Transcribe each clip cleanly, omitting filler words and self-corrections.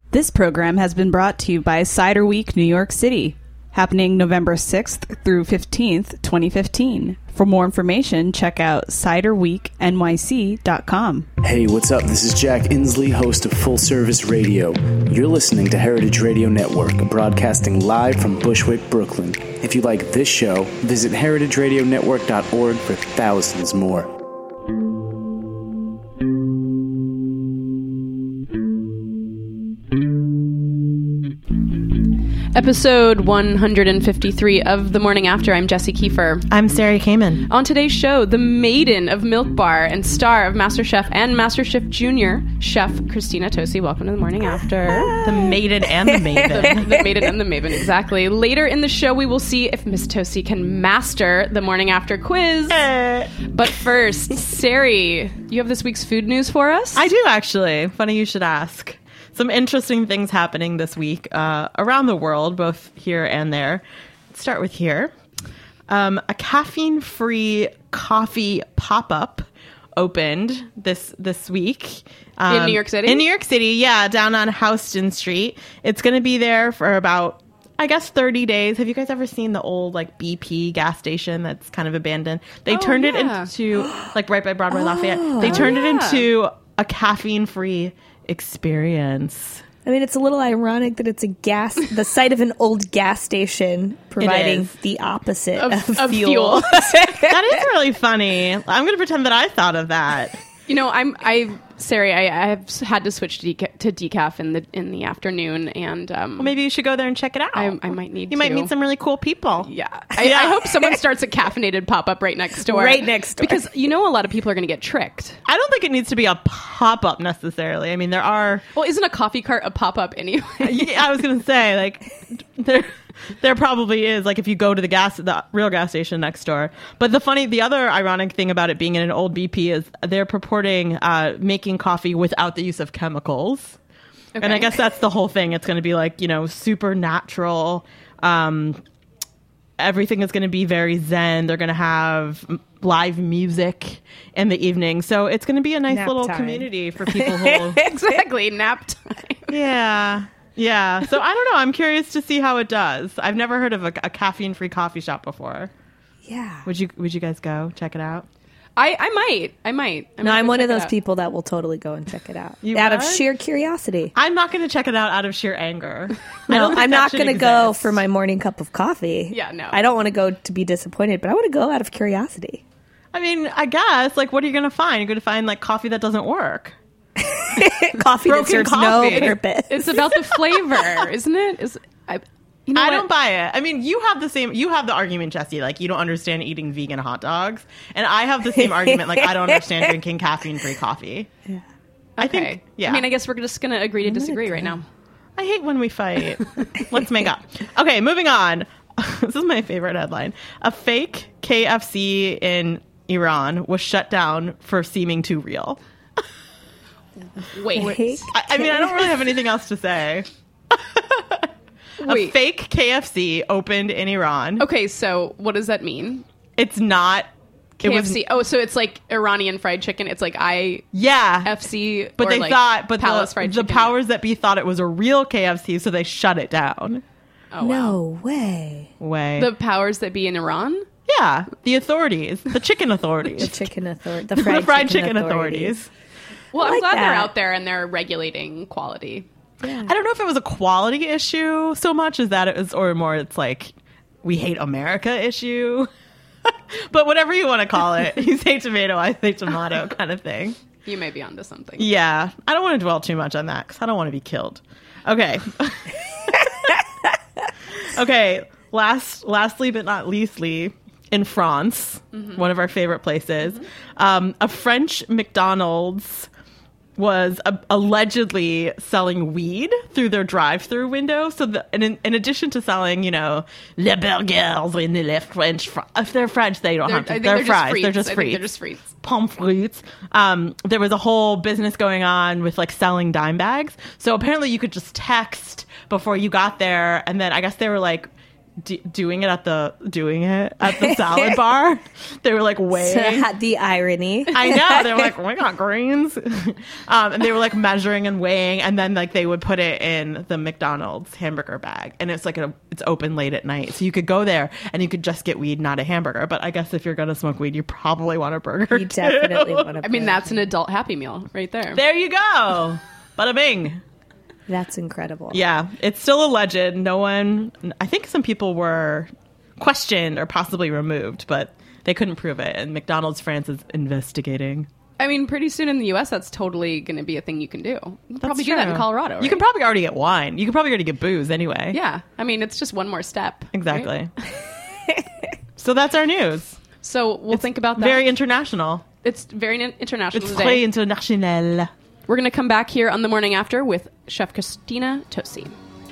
This program has been brought to you by Cider Week New York City, happening November 6th through 15th, 2015. For more information, check out ciderweeknyc.com. Hey, what's up? This is Jack Inslee, host of Full Service Radio. You're listening to Heritage Radio Network, broadcasting live from Bushwick, Brooklyn. If you like this show, visit heritageradionetwork.org for thousands more. Episode 153 of The Morning After. I'm Jessie Kiefer. I'm Sarah Kamen. On today's show, the maiden of Milk Bar and star of MasterChef and MasterChef Junior, Chef Christina Tosi. Welcome to The Morning After. The maiden and the maven. The maiden and the maven, exactly. Later in the show, we will see if Miss Tosi can master the Morning After quiz. But first, Sari, you have this week's food news for us? I do, actually. Funny you should ask. Some interesting things happening this week around the world, both here and there. Let's start with here. A caffeine-free coffee pop-up opened this week. In New York City? In New York City, yeah, down on Houston Street. It's going to be there for about, I guess, 30 days. Have you guys ever seen the old, BP gas station that's kind of abandoned? They turned it into, right by Broadway Lafayette. They turned it into a caffeine-free experience. I mean, it's a little ironic that it's the site of an old gas station providing the opposite of fuel. That is really funny. I'm going to pretend that I thought of that. You know, Sari, I have had to switch to decaf in the afternoon, and well, maybe you should go there and check it out. I might need. You might meet some really cool people. Yeah, I hope someone starts a caffeinated pop-up right next door. Right next door, because a lot of people are going to get tricked. I don't think it needs to be a pop-up necessarily. I mean, there are. Well, isn't a coffee cart a pop-up anyway? Yeah, I was going to say There probably is, if you go to the real gas station next door. But the other ironic thing about it being in an old BP is they're purporting making coffee without the use of chemicals. Okay. And I guess that's the whole thing. It's going to be super natural. Everything is going to be very zen. They're going to have live music in the evening. So it's going to be a nice little community for people who... Exactly, nap time. Yeah. Yeah, so I don't know. I'm curious to see how it does. I've never heard of a caffeine-free coffee shop before. Yeah. Would you guys go check it out? I might. I'm one of those people that will totally go and check it out. Of sheer curiosity. I'm not going to check it out out of sheer anger. No, I'm not going to go for my morning cup of coffee. Yeah, no. I don't want to go to be disappointed, but I want to go out of curiosity. I mean, I guess, what are you going to find? You're going to find, coffee that doesn't work. Coffee that serves no purpose. It's about the flavor, isn't it? I don't buy it. I mean, you have the argument, Jessie, you don't understand eating vegan hot dogs. And I have the same argument, I don't understand drinking caffeine-free coffee. Yeah. I think, yeah. I mean, I guess we're just going to agree to disagree right now. I hate when we fight. Let's make up. Okay, moving on. This is my favorite headline. A fake KFC in Iran was shut down for seeming too real. Wait. I mean, I don't really have anything else to say. A fake KFC opened in Iran. Okay, so what does that mean? It's not KFC. So it's like Iranian fried chicken. It's FC. But they thought, Palace fried chicken. The powers that be thought it was a real KFC, so they shut it down. Oh, wow. No way. The powers that be in Iran? Yeah, the authorities, the chicken authorities, the fried chicken authorities. Well, I'm glad they're out there and they're regulating quality. Yeah. I don't know if it was a quality issue so much as that it was, or more it's we hate America issue. But whatever you want to call it, you say tomato, I say tomato kind of thing. You may be onto something. Yeah. I don't want to dwell too much on that because I don't want to be killed. Okay. Okay. Lastly, but not leastly, in France, one of our favorite places, a French McDonald's was allegedly selling weed through their drive-through window. So in addition to selling, les burgers in the French fries. If they're French, they don't have to. They're fries. They're just frites. Pommes frites. There was a whole business going on with selling dime bags. So apparently you could just text before you got there. And then I guess they were doing it at the salad bar. They were like weighing. The irony. I know. They were like, oh my God, greens. And they were like measuring and weighing, and then like they would put it in the McDonald's hamburger bag, and it's like it's open late at night, so you could go there and you could just get weed, not a hamburger. But I guess if you're gonna smoke weed, you probably want a burger. You definitely want a burger. I mean, that's an adult Happy Meal right there. There you go. Bada bing. That's incredible. Yeah, it's still alleged. No one, I think some people were questioned or possibly removed, but they couldn't prove it. And McDonald's France is investigating. I mean, pretty soon in the U.S., that's totally going to be a thing you can do. You can probably do that in Colorado, right? You can probably already get wine. You can probably already get booze anyway. Yeah. I mean, it's just one more step. Exactly. Right? So that's our news. So we'll think about that. Very international. It's very international It's today. très international. We're going to come back here on The Morning After with Chef Christina Tosi.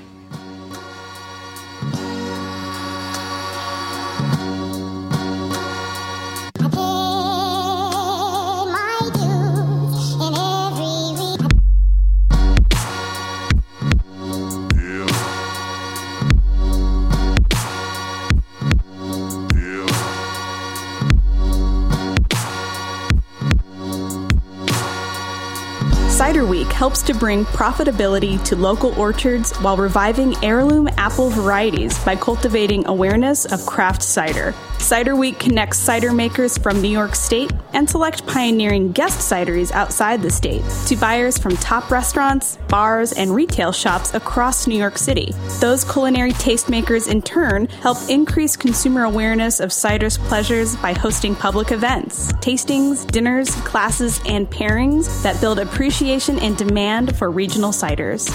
Cider Week helps to bring profitability to local orchards while reviving heirloom apple varieties by cultivating awareness of craft cider. Cider Week connects cider makers from New York State and select pioneering guest cideries outside the state to buyers from top restaurants, bars, and retail shops across New York City. Those culinary tastemakers, in turn, help increase consumer awareness of cider's pleasures by hosting public events, tastings, dinners, classes, and pairings that build appreciation and demand for regional ciders.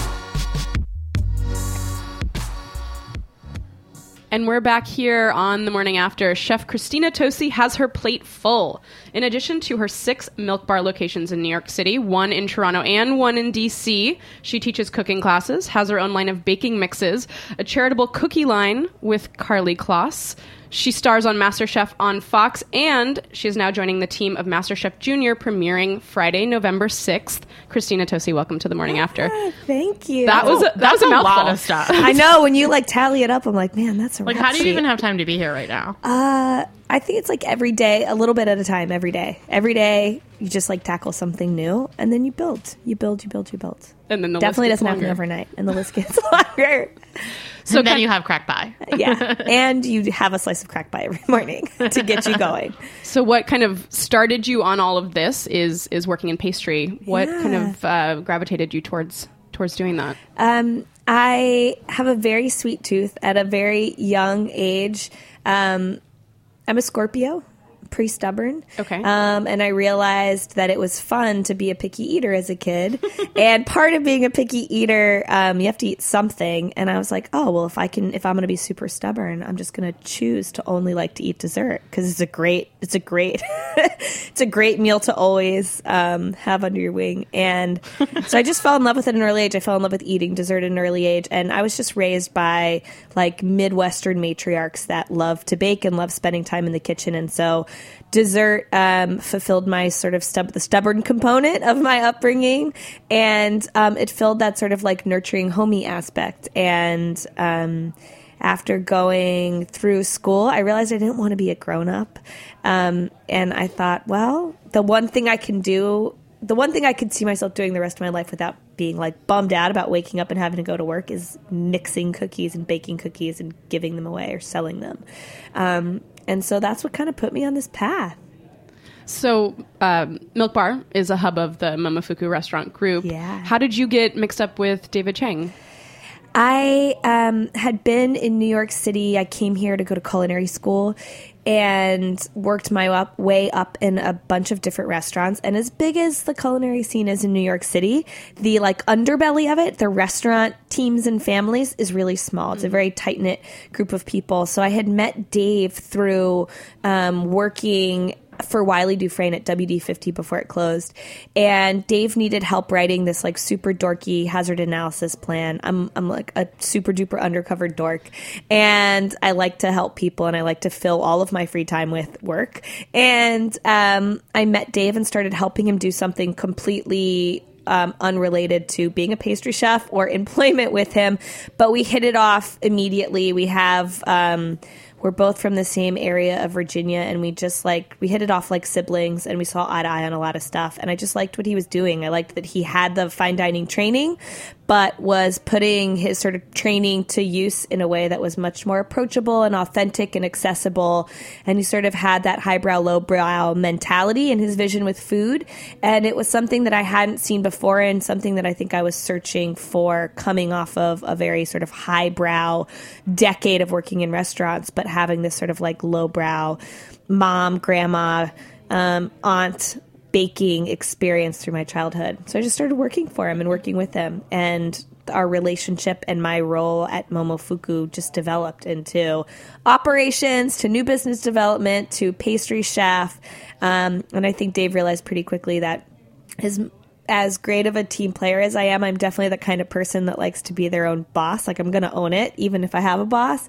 And we're back here on The Morning After. Chef Christina Tosi has her plate full. In addition to her 6 Milk Bar locations in New York City, 1 in Toronto and 1 in DC, she teaches cooking classes, has her own line of baking mixes, a charitable cookie line with Carly Kloss. She stars on MasterChef on Fox, and she is now joining the team of MasterChef Junior, premiering Friday, November 6th. Christina Tosi, welcome to The Morning After. Thank you. That was a mouthful. Lot of stuff. I know, when you like tally it up, I'm like, man, that's a like, how do you even have time to be here right now? I think it's like every day, a little bit at a time, every day. Every day, you just like tackle something new, and then you build. You build. And then the definitely list gets doesn't longer. happen overnight, and the list gets longer. So then you have crack pie. Yeah, and you have a slice of crack pie every morning to get you going. So what kind of started you on all of this is working in pastry. What kind of gravitated you towards doing that? I have a very sweet tooth at a very young age. I'm a Scorpio, pretty stubborn. Okay. And I realized that it was fun to be a picky eater as a kid. And part of being a picky eater, you have to eat something. And I was like, oh, well, if I'm going to be super stubborn, I'm just going to choose to only like to eat dessert, because it's a great it's a great meal to always have under your wing. And so I just fell in love with it at an early age. I fell in love with eating dessert at an early age. And I was just raised by like Midwestern matriarchs that love to bake and love spending time in the kitchen. And so dessert fulfilled my sort of the stubborn component of my upbringing, and it filled that sort of like nurturing homey aspect. And after going through school, I realized I didn't want to be a grown-up, and I thought, well, the one thing I could see myself doing the rest of my life without being like bummed out about waking up and having to go to work is mixing cookies and baking cookies and giving them away or selling them. And so that's what kind of put me on this path. So Milk Bar is a hub of the Momofuku restaurant group. Yeah. How did you get mixed up with David Chang? I had been in New York City. I came here to go to culinary school and worked my way up in a bunch of different restaurants. And as big as the culinary scene is in New York City, the like underbelly of it, the restaurant teams and families, is really small. It's a very tight-knit group of people. So I had met Dave through working for Wiley Dufresne at WD-50 before it closed. And Dave needed help writing this like super dorky hazard analysis plan. I'm like a super duper undercover dork. And I like to help people, and I like to fill all of my free time with work. And I met Dave and started helping him do something completely unrelated to being a pastry chef or employment with him, but we hit it off immediately. We have, we're both from the same area of Virginia, and we hit it off like siblings, and we saw eye to eye on a lot of stuff. And I just liked what he was doing. I liked that he had the fine dining training, but was putting his sort of training to use in a way that was much more approachable and authentic and accessible. And he sort of had that highbrow, lowbrow mentality in his vision with food. And it was something that I hadn't seen before, and something that I think I was searching for coming off of a very sort of highbrow decade of working in restaurants, but having this sort of like lowbrow mom, grandma, aunt baking experience through my childhood. So I just started working for him and working with him, and our relationship and my role at Momofuku just developed into operations, to new business development, to pastry chef. And I think Dave realized pretty quickly that as great of a team player as I am, I'm definitely the kind of person that likes to be their own boss. Like, I'm going to own it, even if I have a boss.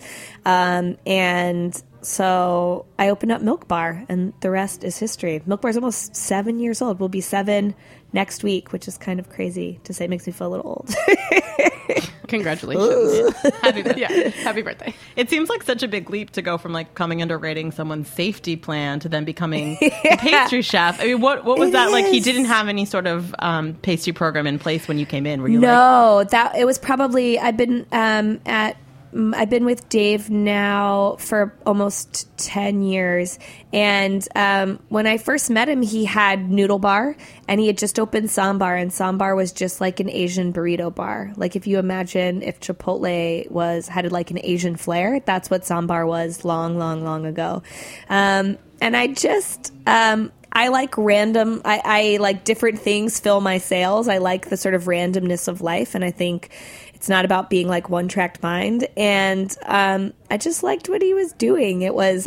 And so I opened up Milk Bar, and the rest is history. Milk Bar is almost 7 years old. We'll be 7 next week, which is kind of crazy to say. It makes me feel a little old. Congratulations. Happy birthday. It seems like such a big leap to go from like coming under rating someone's safety plan to then becoming a pastry chef. I mean, what was that like? He didn't have any sort of pastry program in place when you came in. Were you that it was probably, I've been with Dave now for almost 10 years. And when I first met him, he had Noodle Bar, and he had just opened Sambar, and Sambar was just like an Asian burrito bar. Like, if you imagine if Chipotle had like an Asian flair, that's what Sambar was long ago. And I just... I like random, I like different things fill my sails. I like the sort of randomness of life, and I think it's not about being like one-tracked mind. And I just liked what he was doing. There was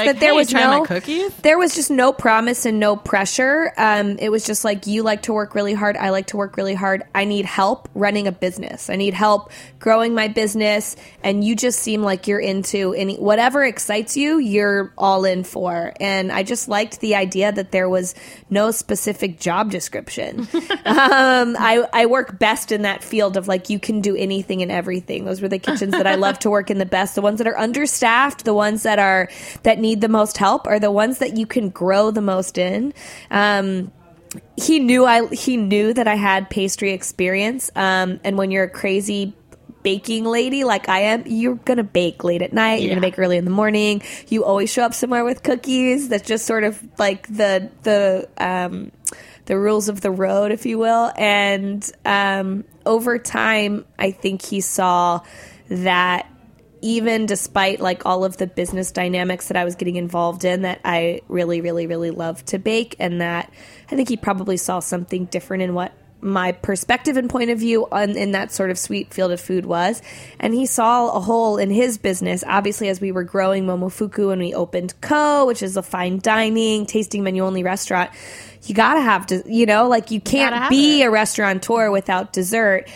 just no promise and no pressure. It was just like, you like to work really hard. I like to work really hard. I need help running a business. I need help growing my business. And you just seem like you're into whatever excites you, you're all in for. And I just liked the idea that there was no specific job description. I work best in that field of like, you can do anything and everything. Those were the kitchens that I love to work in the best. The ones that are understaffed, the ones that need the most help, are the ones that you can grow the most in. He knew that I had pastry experience. And when you're a crazy baking lady like I am, you're gonna bake late at night, you're gonna bake early in the morning, you always show up somewhere with cookies. That's just sort of like the rules of the road, if you will. And over time, I think he saw that even despite like all of the business dynamics that I was getting involved in, that I really, really, really loved to bake, and that I think he probably saw something different in what my perspective and point of view in that sort of sweet field of food was. And he saw a hole in his business, obviously, as we were growing Momofuku and we opened Ko, which is a fine dining, tasting menu only restaurant. You gotta have, you can't be a restaurateur without dessert.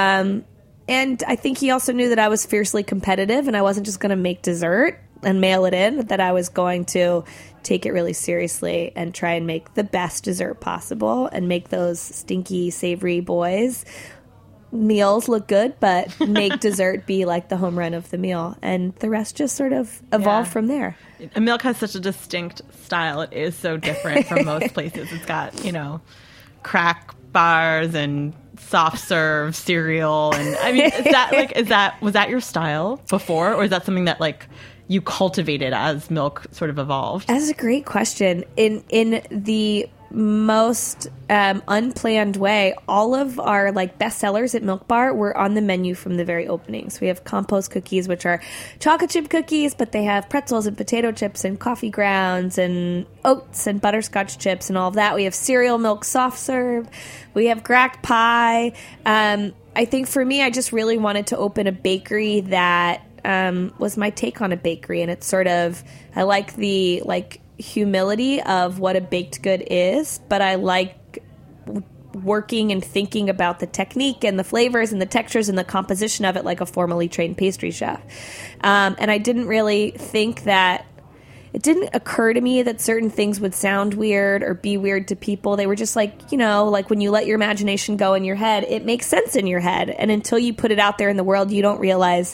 And I think he also knew that I was fiercely competitive, and I wasn't just going to make dessert and mail it in, but that I was going to take it really seriously and try and make the best dessert possible and make those stinky, savory boys' meals look good, but make dessert be like the home run of the meal. And the rest just sort of evolved from there. Milk has such a distinct style. It is so different from most places. It's got, crack bars and soft serve cereal, and I mean, was that your style before, or is that something that like you cultivated as Milk sort of evolved? That's a great question. In the most unplanned way, all of our like best sellers at Milk Bar were on the menu from the very opening. So we have compost cookies, which are chocolate chip cookies, but they have pretzels and potato chips and coffee grounds and oats and butterscotch chips and all of that. We have cereal milk soft serve. We have crack pie. I think for me, I just really wanted to open a bakery that was my take on a bakery. And it's sort of, I like the humility of what a baked good is, but I like working and thinking about the technique and the flavors and the textures and the composition of it like a formally trained pastry chef. And I didn't really think that it didn't occur to me that certain things would sound weird or be weird to people. They were just like, you know, like when you let your imagination go in your head, it makes sense in your head. And until you put it out there in the world, you don't realize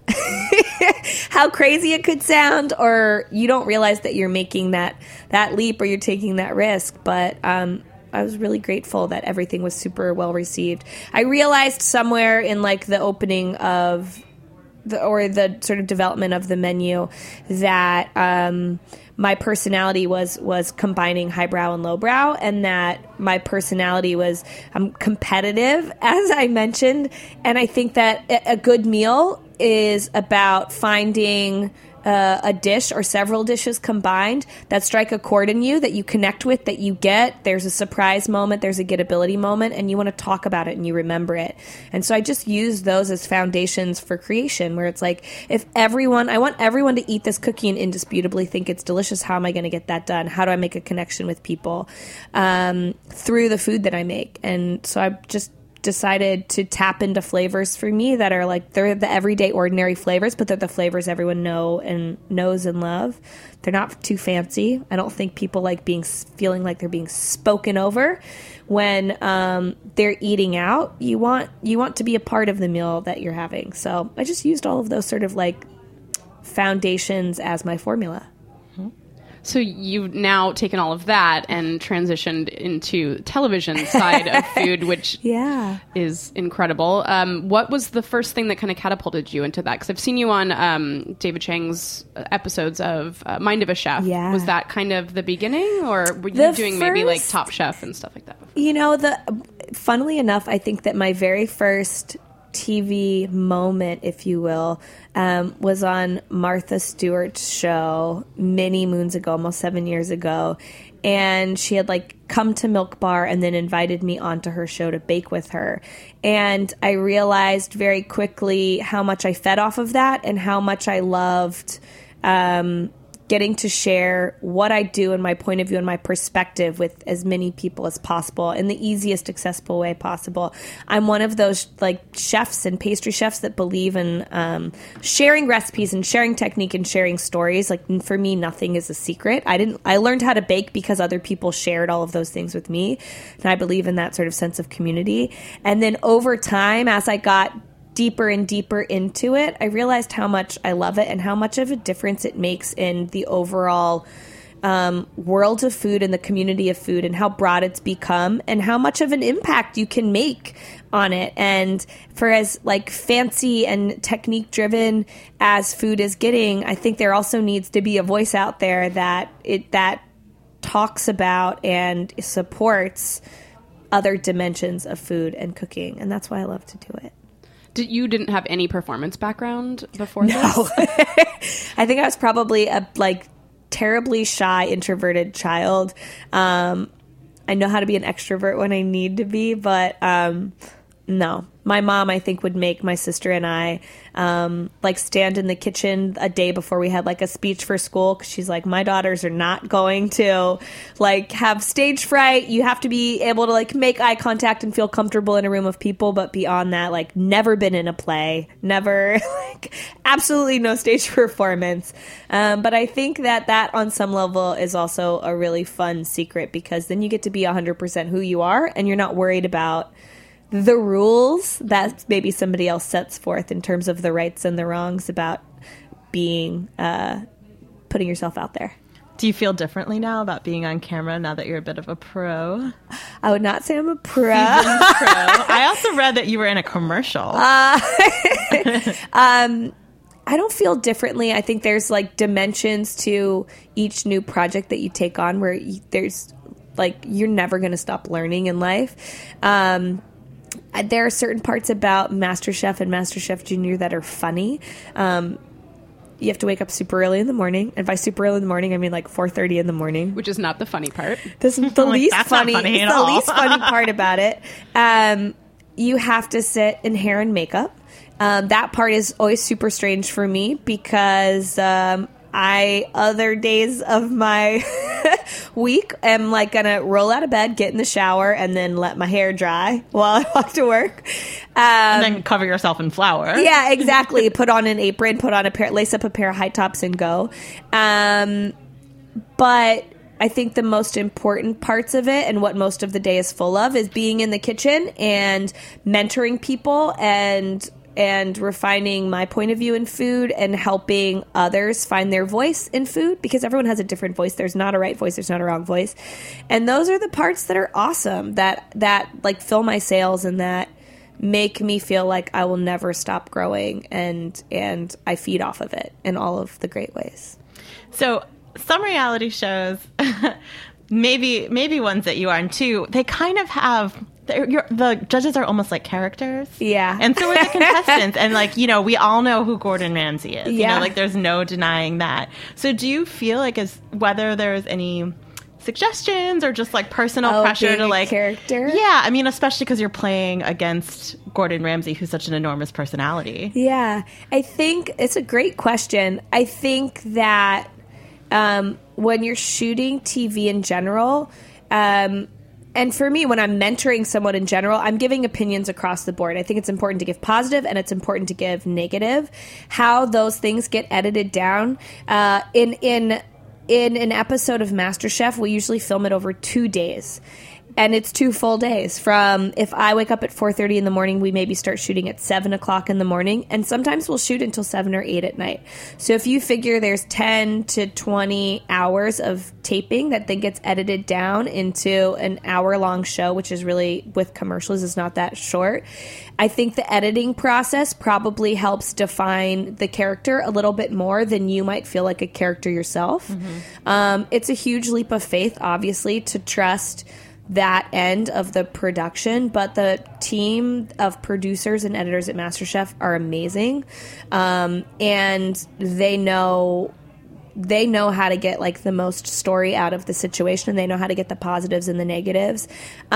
how crazy it could sound, or you don't realize that you're making that leap or you're taking that risk. But I was really grateful that everything was super well received. I realized somewhere in like the opening of the sort of development of the menu that my personality was combining highbrow and lowbrow, and that my personality was competitive, as I mentioned. And I think that a good meal is about finding a dish or several dishes combined that strike a chord in you, that you connect with, that you get. There's a surprise moment, there's a gettability moment, and you want to talk about it and you remember it. And so I just use those as foundations for creation, where it's like, I want everyone to eat this cookie and indisputably think it's delicious. How am I going to get that done? How do I make a connection with people through the food that I make? And so I just decided to tap into flavors for me that are like, they're the everyday ordinary flavors, but they're the flavors everyone knows and love. They're not too fancy. I don't think people like feeling like they're being spoken over when they're eating out. You want to be a part of the meal that you're having. So I just used all of those sort of like foundations as my formula. So you've now taken all of that and transitioned into television side of food, which is incredible. What was the first thing that kind of catapulted you into that? Because I've seen you on David Chang's episodes of Mind of a Chef. Yeah. Was that kind of the beginning, or were you doing maybe like Top Chef and stuff like that before? You know, funnily enough, I think that my very first TV moment, if you will, was on Martha Stewart's show many moons ago, almost 7 years ago. And she had like come to Milk Bar and then invited me onto her show to bake with her. And I realized very quickly how much I fed off of that and how much I loved getting to share what I do and my point of view and my perspective with as many people as possible in the easiest accessible way possible. I'm one of those like chefs and pastry chefs that believe in sharing recipes and sharing technique and sharing stories. Like for me, nothing is a secret. I learned how to bake because other people shared all of those things with me. And I believe in that sort of sense of community. And then over time, as I got deeper and deeper into it, I realized how much I love it and how much of a difference it makes in the overall world of food and the community of food, and how broad it's become and how much of an impact you can make on it. And for as like fancy and technique driven as food is getting, I think there also needs to be a voice out there that talks about and supports other dimensions of food and cooking. And that's why I love to do it. You didn't have any performance background before this? No. I think I was probably a terribly shy, introverted child. I know how to be an extrovert when I need to be, but no. My mom, I think, would make my sister and I stand in the kitchen a day before we had like a speech for school, because she's like, my daughters are not going to like have stage fright. You have to be able to like make eye contact and feel comfortable in a room of people, but beyond that, like never been in a play, never absolutely no stage performance. But I think that on some level is also a really fun secret, because then you get to be 100% who you are and you're not worried about the rules that maybe somebody else sets forth in terms of the rights and the wrongs about being putting yourself out there. Do you feel differently now about being on camera now that you're a bit of a pro? I would not say I'm a pro. I also read that you were in a commercial. I don't feel differently. I think there's like dimensions to each new project that you take on where there's like, you're never going to stop learning in life. There are certain parts about MasterChef and MasterChef Junior that are funny. You have to wake up super early in the morning. And by super early in the morning, I mean like 4:30 in the morning. Which is not the funny part. This is the least funny. It's the least funny part about it. You have to sit in hair and makeup. That part is always super strange for me, because other days of my week am like gonna roll out of bed, get in the shower, and then let my hair dry while I walk to work. And then cover yourself in flour. Yeah, exactly. Put on an apron, lace up a pair of high tops and go. But I think the most important parts of it and what most of the day is full of is being in the kitchen and mentoring people and refining my point of view in food and helping others find their voice in food, because everyone has a different voice. There's not a right voice. There's not a wrong voice. And those are the parts that are awesome, that like fill my sails and that make me feel like I will never stop growing, and I feed off of it in all of the great ways. So some reality shows, maybe ones that you are in too, they kind of have... the judges are almost like characters. Yeah. And so are the contestants. And, like, you know, we all know who Gordon Ramsay is. Yeah. You know, like, there's no denying that. So do you feel like whether there's any suggestions or just, like, personal pressure to, like... character? Yeah. I mean, especially because you're playing against Gordon Ramsay, who's such an enormous personality. Yeah. I think it's a great question. I think that when you're shooting TV in general... and for me, when I'm mentoring someone in general, I'm giving opinions across the board. I think it's important to give positive and it's important to give negative. How those things get edited down. In an episode of MasterChef, we usually film it over 2 days. And it's 2 full days. From if I wake up at 4:30 in the morning, we maybe start shooting at 7 o'clock in the morning. And sometimes we'll shoot until 7 or 8 at night. So if you figure there's 10 to 20 hours of taping that then gets edited down into an hour-long show, which is really, with commercials, is not that short. I think the editing process probably helps define the character a little bit more than you might feel like a character yourself. Mm-hmm. It's a huge leap of faith, obviously, to trust that end of the production, but the team of producers and editors at MasterChef are amazing, and they know how to get, like, the most story out of the situation, and they know how to get the positives and the negatives.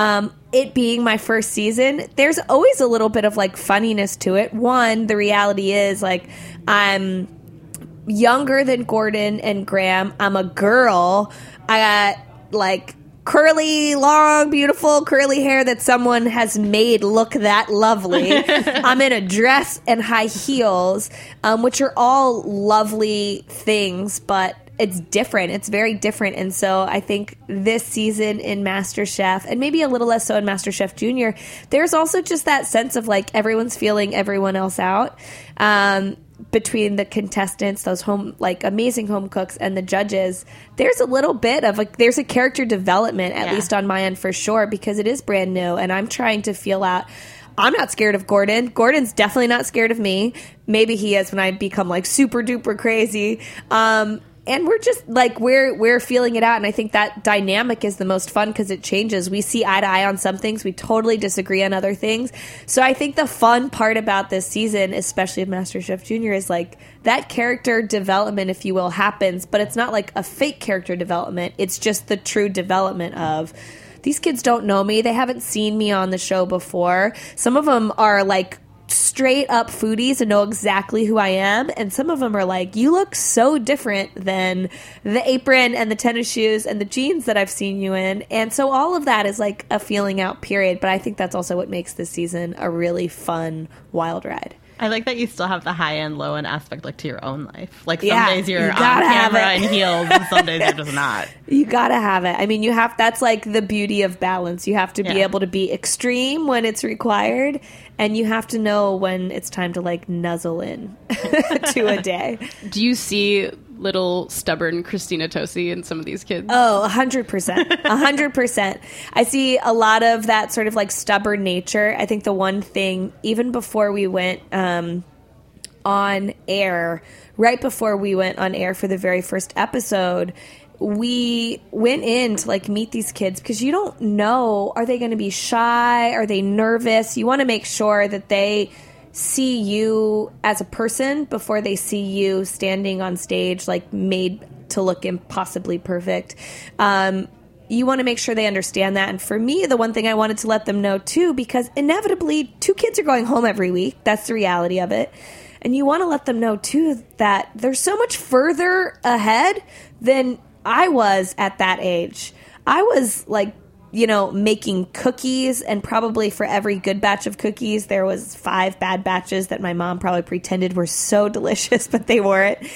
It being my first season, there's always a little bit of, like, funniness to it. One, the reality is, like, I'm younger than Gordon and Graham. I'm a girl. I got, like, curly, long, beautiful curly hair that someone has made look that lovely. I'm in a dress and high heels, which are all lovely things, but it's different. It's very different. And so I think this season in MasterChef, and maybe a little less so in MasterChef Junior, there's also just that sense of, like, everyone's feeling everyone else out. Between the contestants, those amazing home cooks, and the judges, there's a little bit of there's a character development, at least on my end, for sure, because it is brand new, and I'm trying to feel out. I'm not scared of Gordon. Gordon's definitely not scared of me. Maybe he is when I become, like, super duper crazy. And we're just, like, we're feeling it out. And I think that dynamic is the most fun because it changes. We see eye to eye on some things. We totally disagree on other things. So I think the fun part about this season, especially of MasterChef Junior, is, like, that character development, if you will, happens. But it's not like a fake character development. It's just the true development of, these kids don't know me. They haven't seen me on the show before. Some of them are, like, straight up foodies and know exactly who I am, and some of them are like, you look so different than the apron and the tennis shoes and the jeans that I've seen you in. And so all of that is, like, a feeling out period, but I think that's also what makes this season a really fun wild ride. I like that you still have the high end, low end aspect, like, to your own life. Like, some days you're on camera in heels, and some days you're just not. You gotta have it. I mean, that's, like, the beauty of balance. You have to be able to be extreme when it's required, and you have to know when it's time to, like, nuzzle in to a day. Do you see little stubborn Christina Tosi in some of these kids? Oh, 100%. 100%. I see a lot of that sort of, like, stubborn nature. I think the one thing, even before we went on air, right before we went on air for the very first episode, we went in to, like, meet these kids because you don't know, are they going to be shy? Are they nervous? You want to make sure that they see you as a person before they see you standing on stage, like, made to look impossibly perfect. You want to make sure they understand that. And for me, the one thing I wanted to let them know too, because inevitably 2 kids are going home every week. That's the reality of it. And you want to let them know too that they're so much further ahead than I was at that age. I was, like, you know, making cookies, and probably for every good batch of cookies, there was 5 bad batches that my mom probably pretended were so delicious, but they weren't.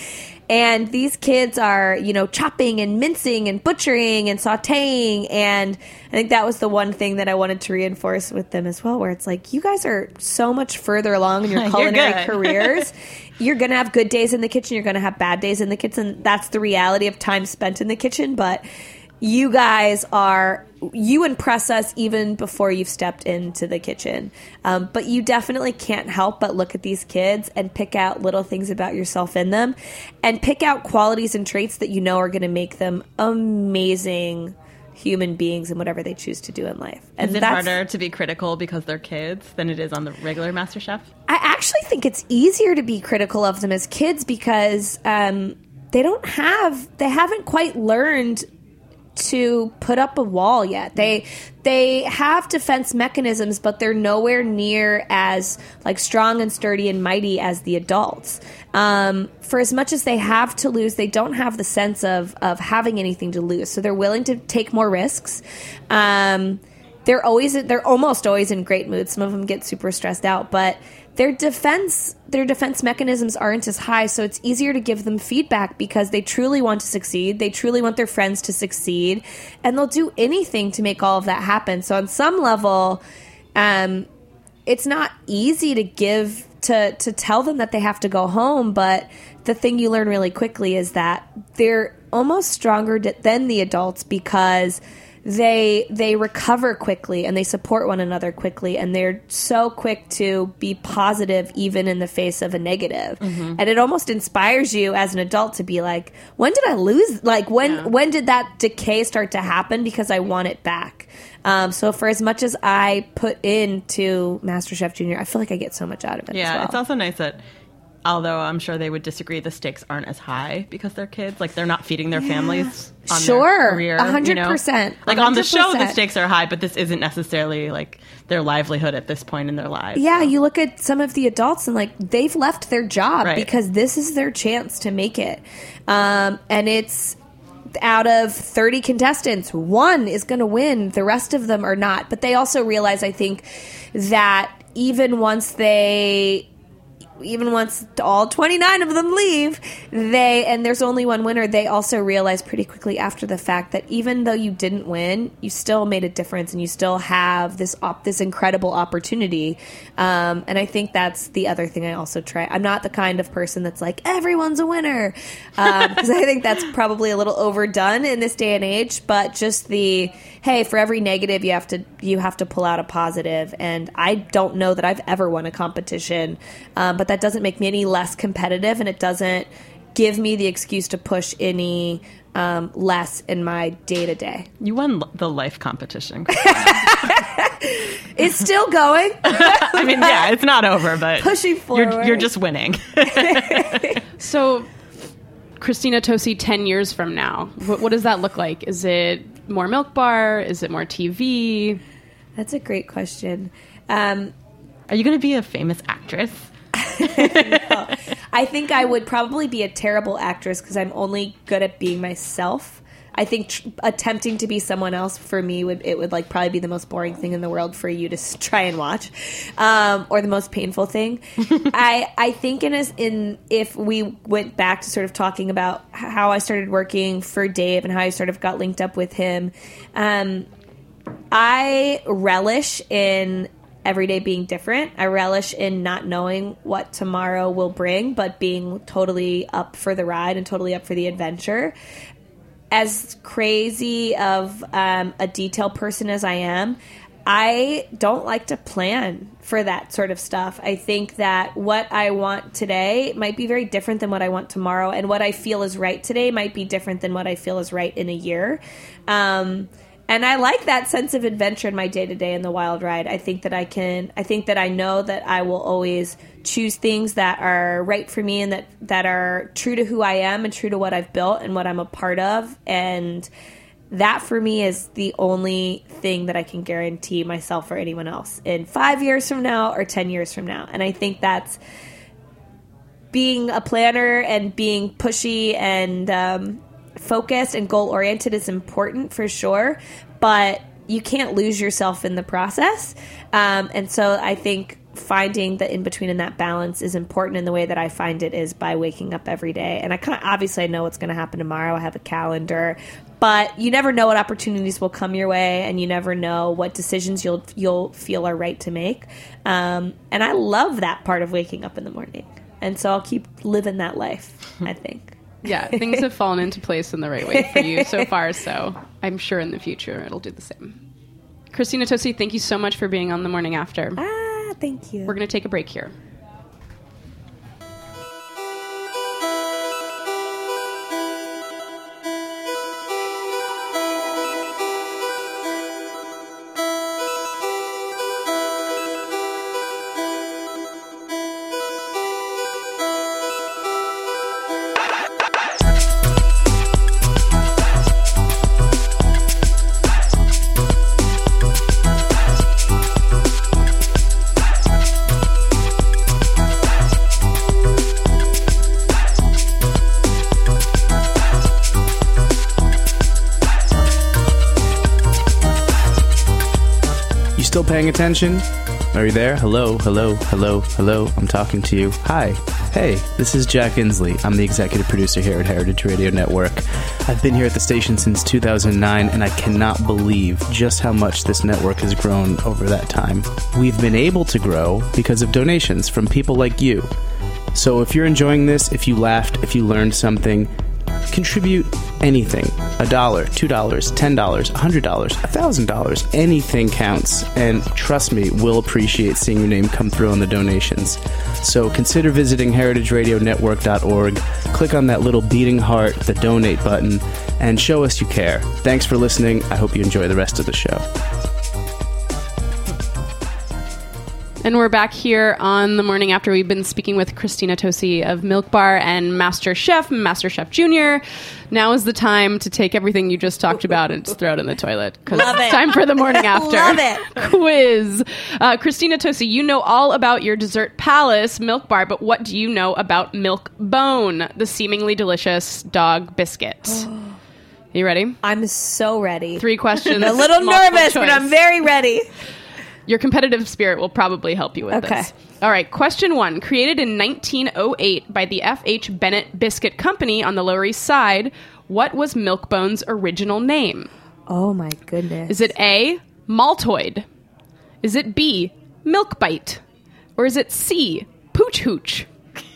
And these kids are, chopping and mincing and butchering and sauteing. And I think that was the one thing that I wanted to reinforce with them as well, where it's like, you guys are so much further along in your culinary careers. You're going to have good days in the kitchen. You're going to have bad days in the kitchen. That's the reality of time spent in the kitchen. But you guys you impress us even before you've stepped into the kitchen. But you definitely can't help but look at these kids and pick out little things about yourself in them and pick out qualities and traits that are going to make them amazing human beings in whatever they choose to do in life. And is it harder to be critical because they're kids than it is on the regular MasterChef? I actually think it's easier to be critical of them as kids because they haven't quite learned to put up a wall yet. They have defense mechanisms, but they're nowhere near as strong and sturdy and mighty as the adults. For as much as they have to lose, they don't have the sense of having anything to lose. So they're willing to take more risks. They're almost always in great mood. Some of them get super stressed out, but their defense mechanisms aren't as high, so it's easier to give them feedback because they truly want to succeed. They truly want their friends to succeed, and they'll do anything to make all of that happen. So on some level, it's not easy to tell them that they have to go home, but the thing you learn really quickly is that they're almost stronger than the adults because they recover quickly and they support one another quickly, and they're so quick to be positive even in the face of a negative. Mm-hmm. And it almost inspires you as an adult to be like, when did I lose? When did that decay start to happen? Because I want it back. So for as much as I put into MasterChef Junior, I feel like I get so much out of it. Yeah, as well. It's also nice that, although I'm sure they would disagree, the stakes aren't as high because they're kids. They're not feeding their families on their career. 100%. On the show, the stakes are high, but this isn't necessarily their livelihood at this point in their lives. Yeah, you look at some of the adults and they've left their job because this is their chance to make it. And it's out of 30 contestants, one is going to win. The rest of them are not. But they also realize, I think, that even once all 29 of them leave, and there's only one winner, they also realize pretty quickly after the fact that even though you didn't win, you still made a difference and you still have this incredible opportunity. And I think that's the other thing I also try. I'm not the kind of person that's like, everyone's a winner, because I think that's probably a little overdone in this day and age, but just hey, for every negative you have to pull out a positive. And I don't know that I've ever won a competition, but that doesn't make me any less competitive, and it doesn't give me the excuse to push any less in my day-to-day. You won the life competition. It's still going. I mean, yeah, it's not over, but pushing forward. You're just winning. So, Christina Tosi, 10 years from now, what does that look like? Is it more Milk Bar? Is it more TV? That's a great question. Are you going to be a famous actress? No. I think I would probably be a terrible actress because I'm only good at being myself. I think attempting to be someone else for me would probably be the most boring thing in the world for you to try and watch, or the most painful thing. I think if we went back to sort of talking about how I started working for Dave and how I sort of got linked up with him, I relish in every day being different. I relish in not knowing what tomorrow will bring, but being totally up for the ride and totally up for the adventure. As crazy of a detail person as I am, I don't like to plan for that sort of stuff. I think that what I want today might be very different than what I want tomorrow, and what I feel is right today might be different than what I feel is right in a year. And I like that sense of adventure in my day-to-day in the wild ride. I think that I know that I will always choose things that are right for me and that are true to who I am and true to what I've built and what I'm a part of. And that for me is the only thing that I can guarantee myself or anyone else in 5 years from now or 10 years from now. And I think that's being a planner and being pushy and focused and goal-oriented is important for sure, but you can't lose yourself in the process. And so I think finding the in-between and that balance is important, in the way that I find it is by waking up every day. And obviously I know what's going to happen tomorrow. I have a calendar, but you never know what opportunities will come your way, and you never know what decisions you'll feel are right to make. And I love that part of waking up in the morning. And so I'll keep living that life, I think. Yeah, things have fallen into place in the right way for you so far, so I'm sure in the future it'll do the same. Christina Tosi, thank you so much for being on The Morning After. Thank you. We're going to take a break here. Still paying attention? Are you there? Hello, hello, hello, hello. I'm talking to you. Hi. Hey, this is Jack Inslee. I'm the executive producer here at Heritage Radio Network. I've been here at the station since 2009, and I cannot believe just how much this network has grown over that time. We've been able to grow because of donations from people like you. So if you're enjoying this, if you laughed, if you learned something, contribute anything. $1, $2, $10, $100, $1,000. Anything counts. And trust me, we'll appreciate seeing your name come through on the donations. So consider visiting heritageradionetwork.org. Click on that little beating heart, the donate button, and show us you care. Thanks for listening. I hope you enjoy the rest of the show. And we're back here on The Morning After. We've been speaking with Christina Tosi of Milk Bar and Master Chef Junior. Now is the time to take everything you just talked about and just throw it in the toilet, because it's time for The Morning After. Love it. Quiz. Christina Tosi, you know all about your dessert palace, Milk Bar, but what do you know about Milk Bone, the seemingly delicious dog biscuit? You ready? I'm so ready. 3 questions. I'm a little nervous, but I'm very ready. Your competitive spirit will probably help you with Okay. this. All right, question 1. Created in 1908 by the F.H. Bennett Biscuit Company on the Lower East Side, what was Milk-Bone's original name? Oh, my goodness. Is it A, Maltoid? Is it B, Milk Bite? Or is it C, Pooch Hooch?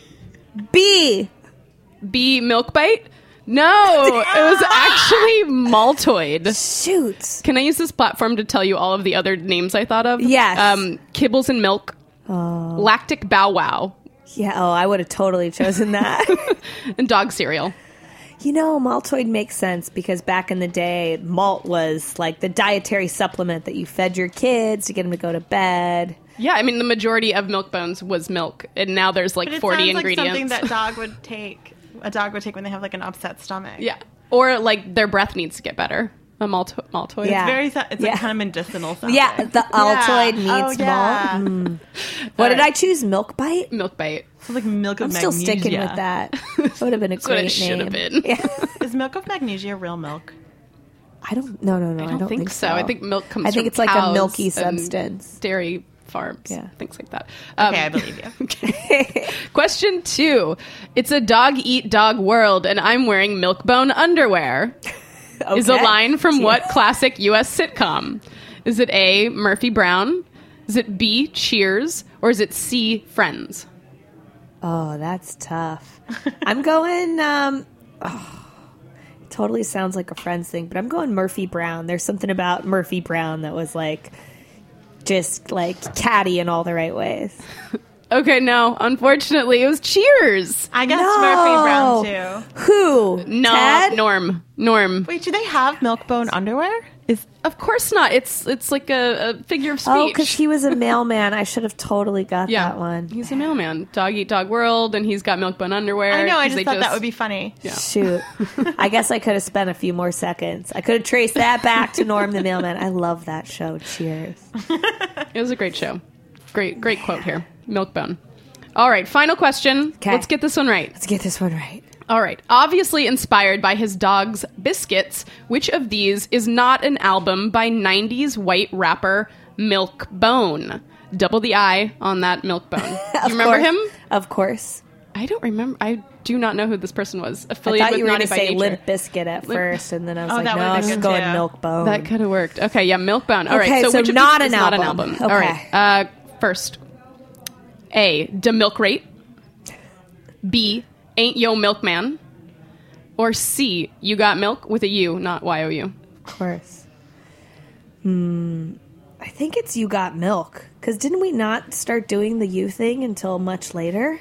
B. B, Milk Bite? No, it was actually Maltoid. Shoot. Can I use this platform to tell you all of the other names I thought of? Yes. Kibbles and Milk. Lactic Bow Wow. Yeah, I would have totally chosen that. And dog cereal. You know, Maltoid makes sense because back in the day, malt was like the dietary supplement that you fed your kids to get them to go to bed. Yeah, I mean, the majority of Milk Bones was milk, and now there's like But it 40 sounds ingredients. like something that a dog would take when they have like an upset stomach. Yeah. Or like their breath needs to get better. A Maltoid. Yeah. It's like kind of medicinal sounding. Yeah, the Altoid meets yeah. malt. What did I choose? Milk Bite? Milk Bite. It's like milk of I'm magnesia. still sticking with that. That would have been a That's what great it should have name. been. Yeah. Is milk of magnesia real milk? I don't. No. I don't think so. I think milk comes I think from it's like a cows milky and substance. Dairy farms. Yeah. Things like that. Okay, I believe you. Question 2. It's a dog-eat-dog world, and I'm wearing Milk-Bone underwear. Is a line from what classic U.S. sitcom? Is it A, Murphy Brown? Is it B, Cheers? Or is it C, Friends? Oh, that's tough. I'm going. It totally sounds like a Friends thing, but I'm going Murphy Brown. There's something about Murphy Brown that was like, just like catty in all the right ways. Okay, no. Unfortunately, it was Cheers. I guess No. Murphy Brown too. Who? No, Ted? Norm. Wait, do they have milk bone underwear? Of course not. It's like a figure of speech. Oh, because he was a mailman. I should have totally got yeah, that one. He's a mailman. Dog eat dog world, and he's got Milk-Bone underwear. I know. I 'cause just they thought that would be funny. Yeah. Shoot. I guess I could have spent a few more seconds. I could have traced that back to Norm the Mailman. I love that show. Cheers. It was a great show. Great quote here. Milk-Bone. All right, final question. 'Kay. Let's get this one right. Let's get this one right. All right. Obviously inspired by his dog's biscuits, which of these is not an album by 90s white rapper Milk-Bone? double the I on that Milk-Bone. You remember course. him? Of course. I don't remember. I do not know who this person was. I Affiliated thought with you were Naughty going to by say Nature. Limp Bizkit at first, and then I was like, that no, would've I'm been just good going too. Milk-Bone. That could have worked. Okay, yeah, Milk-Bone. All right, Okay, so which of not these an is not an album. album? All Okay. right. First, A, Da Milk Rate. B, Ain't Yo Milkman. Or C, You Got Milk with a U, not Y-O-U. Of course. I think it's You Got Milk. Because didn't we not start doing the You thing until much later?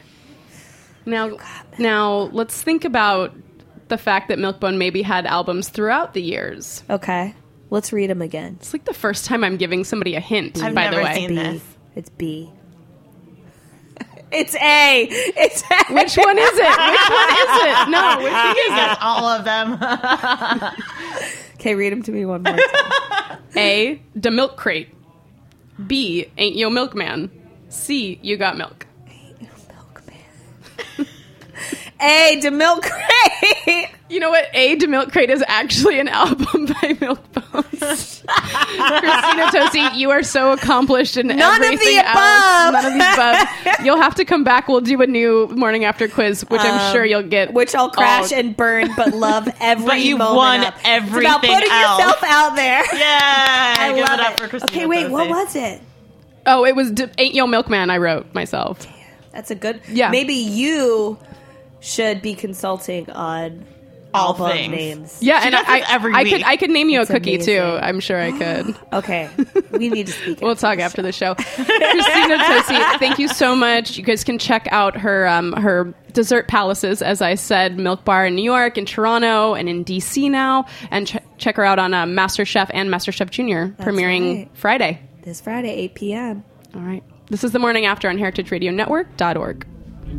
Now let's think about the fact that Milk-Bone maybe had albums throughout the years. Okay. Let's read them again. It's like the first time I'm giving somebody a hint, I've by the never way. seen this. It's B. It's A. It's A. Which one is it? Which one is it? No, which one is it? Yes, all of them. Okay, read them to me one more time. A, Da Milk Crate. B, Ain't Yo Milkman. C, You Got Milk. Milkman. A, Da Milk Crate. You know what? A, Da Milk Crate is actually an album by Milk-Bone. Christina Tosi, you are so accomplished in None of the everything above. else. None of the above. You'll have to come back. We'll do a new Morning After quiz, which I'm sure you'll get. Which I'll crash all- and burn, but love every But you moment won up. everything It's about putting else. yourself out there. Yeah, I give love it up it. for Christina Okay, wait, what Tosi. was it? Oh, it was Ain't Yo Milkman I wrote myself. That's a good... Yeah. Maybe you should be consulting on All album things. names. Yeah, She and does this every week. I could name you It's a cookie amazing. too. I'm sure I could. Okay, we need to speak. We'll talk after the show. Christina Tosi, thank you so much. You guys can check out her her dessert palaces, as I said, Milk Bar in New York, in Toronto, and in DC now. And check her out on MasterChef and MasterChef Junior, premiering right. Friday. This Friday, 8 p.m. All right. This is The Morning After on heritageradionetwork.org.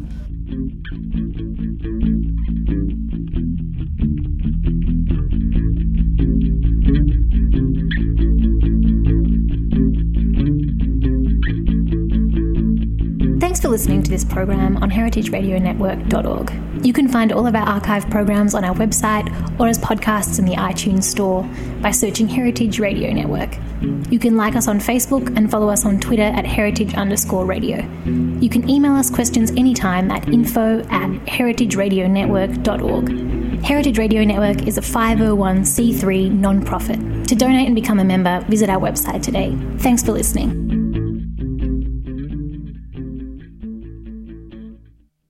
Thanks for listening to this program on heritageradionetwork.org. You can find all of our archive programs on our website or as podcasts in the iTunes Store by searching Heritage Radio Network. You can like us on Facebook and follow us on Twitter at heritage_radio. You can email us questions anytime at info@heritageradionetwork.org. Heritage Radio Network is a 501c3 non-profit. To donate and become a member, visit our website today. Thanks for listening.